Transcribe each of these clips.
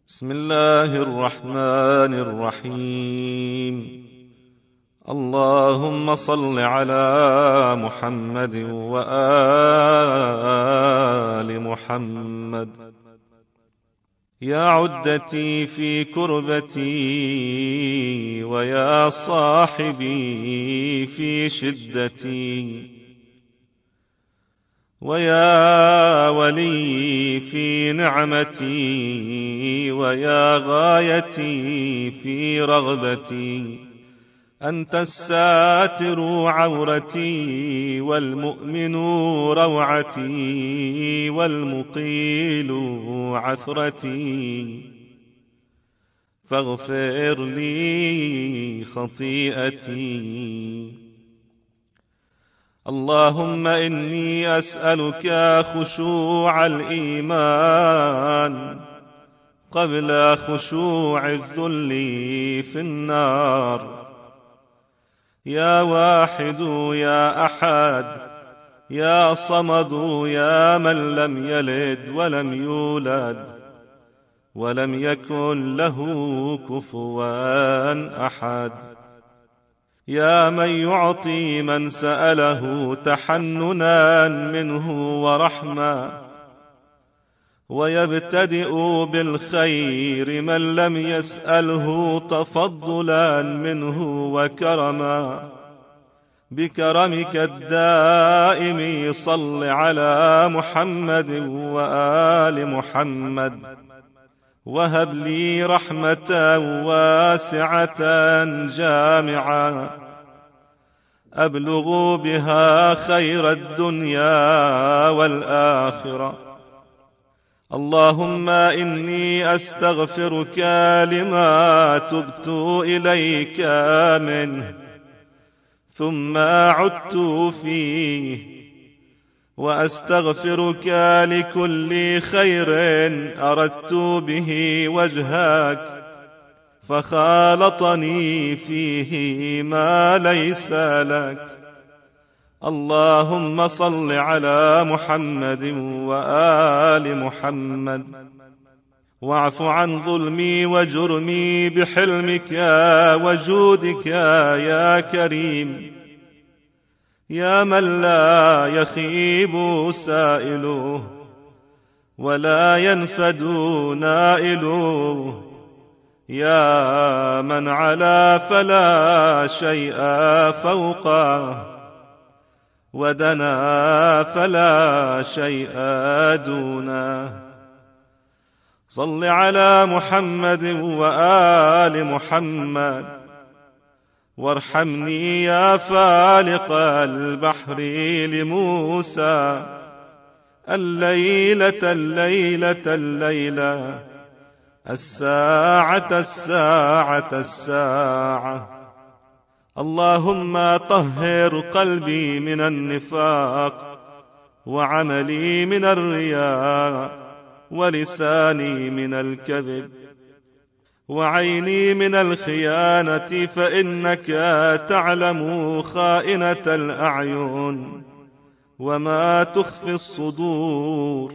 بسم الله الرحمن الرحيم. اللهم صل على محمد وآل محمد. يا عدتي في كربتي ويا صاحبي في شدتي، ويا ولي في نعمتي، ويا غايتي في رغبتي. أنت الساتر عورتي، والمؤمن روعتي، والمقيل عثرتي. فاغفر لي خطيئتي. اللهم إني أسألك خشوع الإيمان قبل خشوع الذل في النار. يا واحد يا أحد يا صمد، يا من لم يلد ولم يولد ولم يكن له كفوا أحد. يا من يعطي من سأله تحننا منه ورحمة، ويبتدئ بالخير من لم يسأله تفضلا منه وكرما. بكرمك الدائم صل على محمد وآل محمد، وهب لي رحمة واسعة جامعة أبلغ بها خير الدنيا والآخرة. اللهم إني أستغفرك لما تبت إليك منه ثم عدت فيه، وأستغفرك لكل خير أردت به وجهك فخالطني فيه ما ليس لك. اللهم صل على محمد وآل محمد، واعف عن ظلمي وجرمي بحلمك وجودك يا كريم، يا من لا يخيب سائله ولا ينفد نائله، يا من علا فلا شيء فوقه ودنا فلا شيء دونه. صل على محمد وآل محمد، وارحمني يا فالق البحر لموسى. الليلة الليلة الليلة، الساعة الساعة الساعة. اللهم طهر قلبي من النفاق، وعملي من الرياء، ولساني من الكذب، وعيني من الخيانة، فإنك تعلم خائنة الأعين وما تخفي الصدور.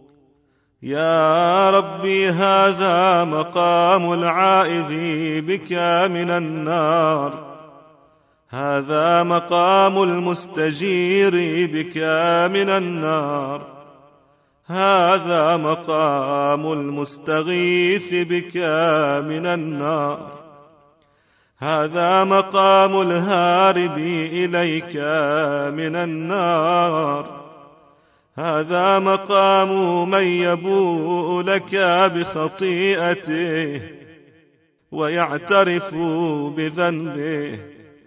يا ربي هذا مقام العائذ بك من النار، هذا مقام المستجير بك من النار، هذا مقام المستغيث بك من النار، هذا مقام الهارب إليك من النار، هذا مقام من يبوء لك بخطيئته ويعترف بذنبه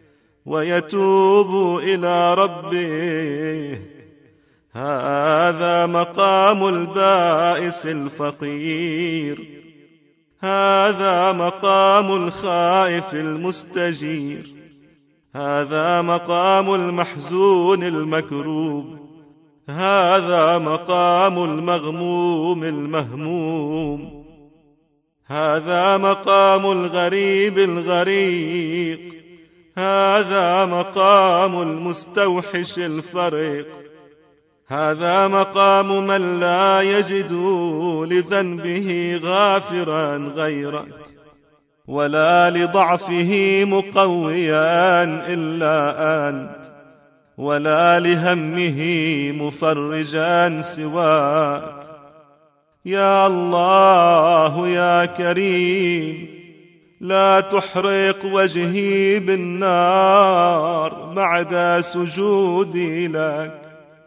ويتوب إلى ربه. هذا مقام البائس الفقير، هذا مقام الخائف المستجير، هذا مقام المحزون المكروب، هذا مقام المغموم المهموم، هذا مقام الغريب الغريق، هذا مقام المستوحش الفريق، هذا مقام من لا يجد لذنبه غافرا غيرك، ولا لضعفه مقويا إلا أنت، ولا لهمه مفرجا سواك. يا الله يا كريم، لا تحرق وجهي بالنار بعد سجودي لك،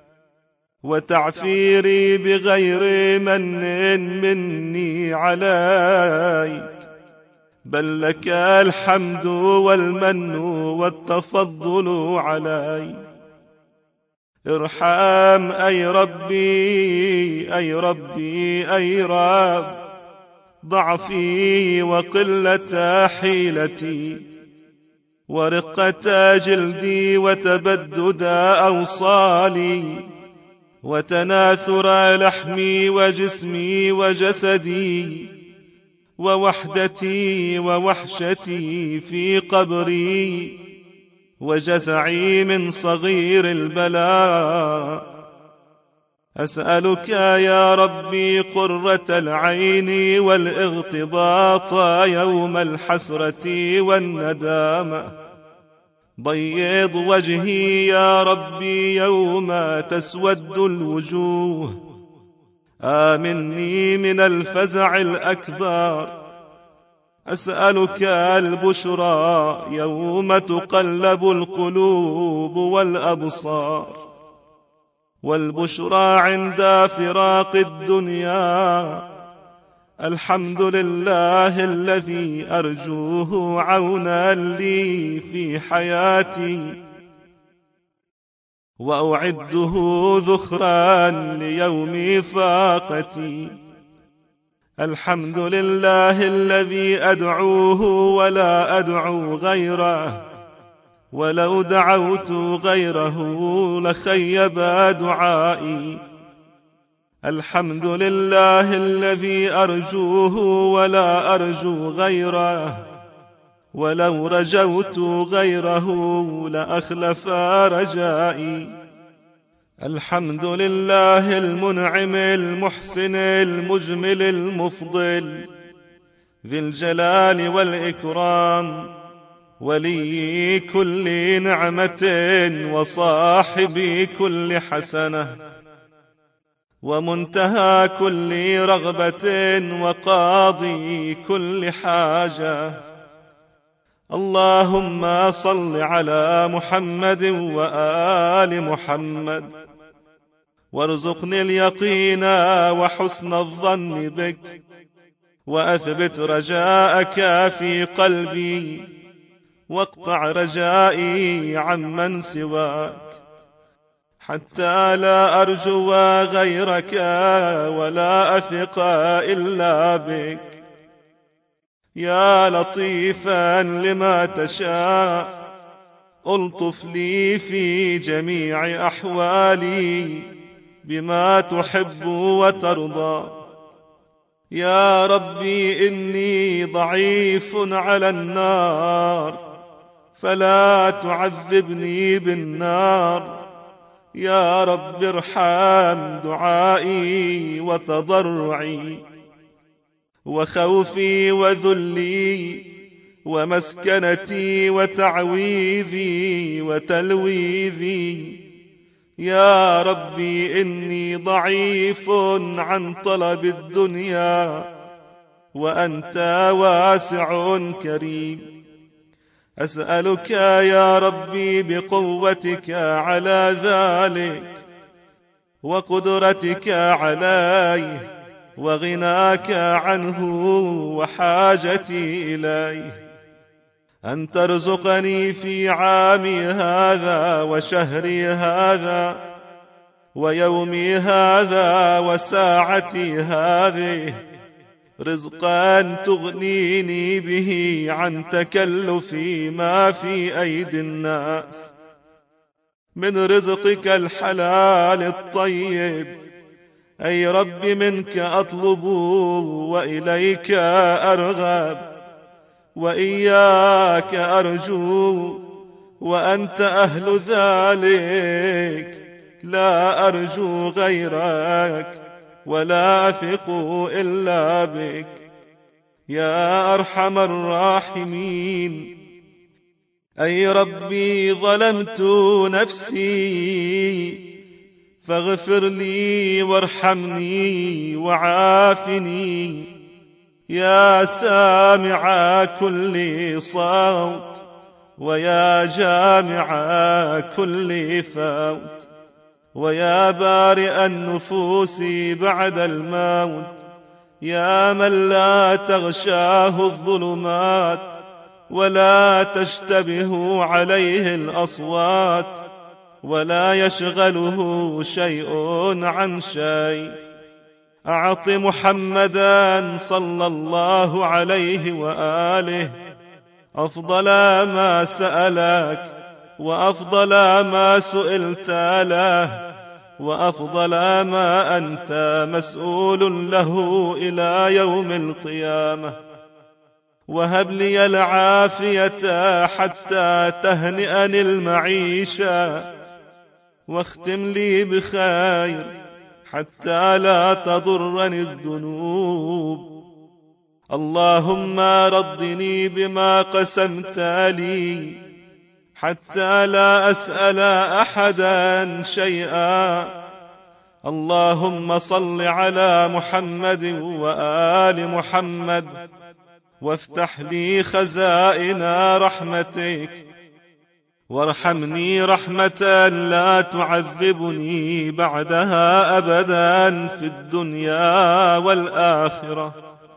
وتعفيري بغير من مني عليك، بل لك الحمد والمن والتفضل علي. ارحم أي ربي أي ربي أي رب ضعفي وقلة حيلتي، ورقة جلدي وتبدد أوصالي، وتناثر لحمي وجسمي وجسدي، ووحدتي ووحشتي في قبري، وجزعي من صغير البلاء. أسألك يا ربي قرة العين والاغتباط يوم الحسرة والندامة. بيض وجهي يا ربي يوم تسود الوجوه. آمني من الفزع الأكبر. أسألك البشرى يوم تقلب القلوب والأبصار، والبشرى عند فراق الدنيا. الحمد لله الذي أرجوه عونا لي في حياتي، وأعده ذخرا ليوم فاقتي. الحمد لله الذي أدعوه ولا أدعو غيره، ولو دعوت غيره لخيب دعائي. الحمد لله الذي أرجوه ولا أرجو غيره، ولو رجوت غيره لأخلف رجائي. الحمد لله المنعم المحسن المجمل المفضل ذي الجلال والإكرام، ولي كل نعمة وصاحب كل حسنة، ومنتهى كل رغبة وقاضي كل حاجة. اللهم صل على محمد وآل محمد، وارزقني اليقين وحسن الظن بك، وأثبت رجاءك في قلبي، واقطع رجائي عمن سواك، حتى لا أرجو غيرك ولا أثق إلا بك. يا لطيفا لما تشاء، ألطف لي في جميع أحوالي بما تحب وترضى. يا ربي إني ضعيف على النار، فلا تعذبني بالنار. يا رب ارحم دعائي وتضرعي، وخوفي وذلي، ومسكنتي وتعويذي وتلويذي. يا ربي إني ضعيف عن طلب الدنيا، وأنت واسع كريم. أسألك يا ربي بقوتك على ذلك، وقدرتك عليه، وغناك عنه وحاجتي إليه، أن ترزقني في عامي هذا وشهري هذا ويومي هذا وساعتي هذه رزقا تغنيني به عن تكلف ما في أيدي الناس من رزقك الحلال الطيب. أي رب منك أطلب وإليك أرغب، وإياك أرجو، وأنت أهل ذلك. لا أرجو غيرك ولا أثق إلا بك يا أرحم الراحمين. أي ربي ظلمت نفسي فاغفر لي وارحمني وعافني يا سامع كل صوت ويا جامع كل فوت ويا بارئ النفوس بعد الموت يا من لا تغشاه الظلمات ولا تشتبه عليه الأصوات ولا يشغله شيء عن شيء. أعط محمدا صلى الله عليه وآله أفضل ما سألك وأفضل ما سئلت له وأفضل ما أنت مسؤول له إلى يوم القيامة. وهب لي العافية حتى تهنئني المعيشة واختم لي بخير حتى لا تضرني الذنوب. اللهم ردني بما قسمت لي حتى لا أسأل أحدا شيئا. اللهم صل على محمد وآل محمد وافتح لي خزائن رحمتك وارحمني رحمة لا تعذبني بعدها أبدا في الدنيا والآخرة.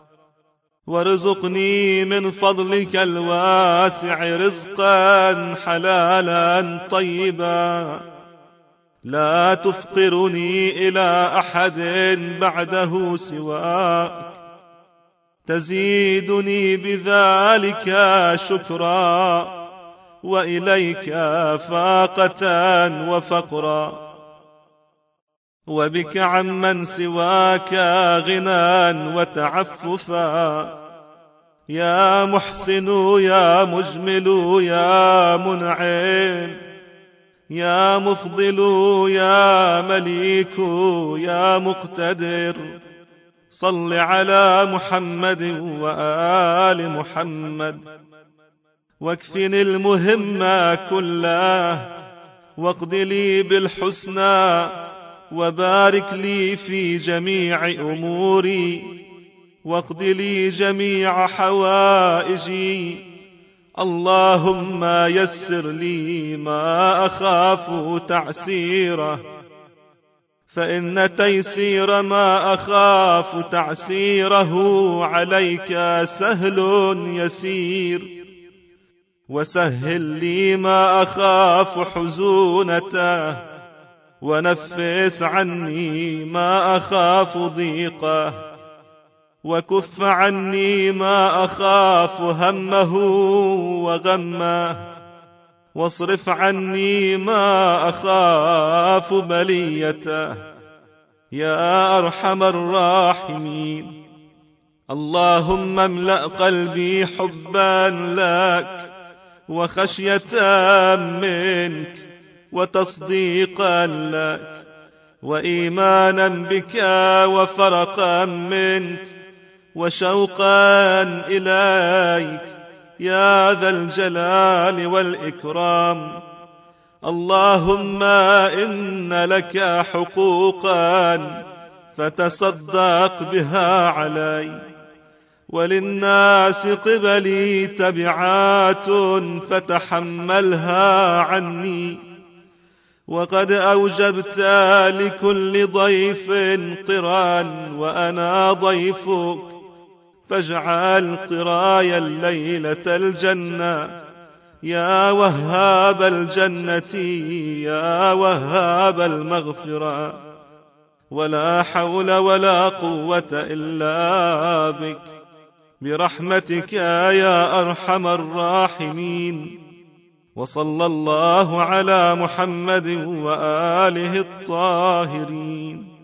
وارزقني من فضلك الواسع رزقا حلالا طيبا لا تفقرني إلى أحد بعده سواك تزيدني بذلك شكرا وإليك فاقة وفقرا وبك عمن سواك غنى وتعففا. يا محسن يا مجمل يا منعم يا مفضل يا مليك يا مقتدر صل على محمد وآل محمد واكفني المهم كله واقض لي بالحسنى وبارك لي في جميع أموري واقض لي جميع حوائجي. اللهم يسر لي ما أخاف تعسيره فإن تيسير ما أخاف تعسيره عليك سهل يسير. وسهل لي ما أخاف حزونته ونفس عني ما أخاف ضيقه وكف عني ما أخاف همه وغمه واصرف عني ما أخاف بليته يا أرحم الراحمين. اللهم املأ قلبي حبا لك وخشية منك وتصديقا لك وإيمانا بك وفرقا منك وشوقا إليك يا ذا الجلال والإكرام. اللهم إن لك حقوقا فتصدق بها علي وللناس قبلي تبعات فتحملها عني. وقد أوجبت لكل ضيف قرا وأنا ضيفك فاجعل قراي الليلة الجنة يا وهاب الجنة يا وهاب المغفرة. ولا حول ولا قوة إلا بك برحمتك يا أرحم الراحمين. وصلى الله على محمد وآله الطاهرين.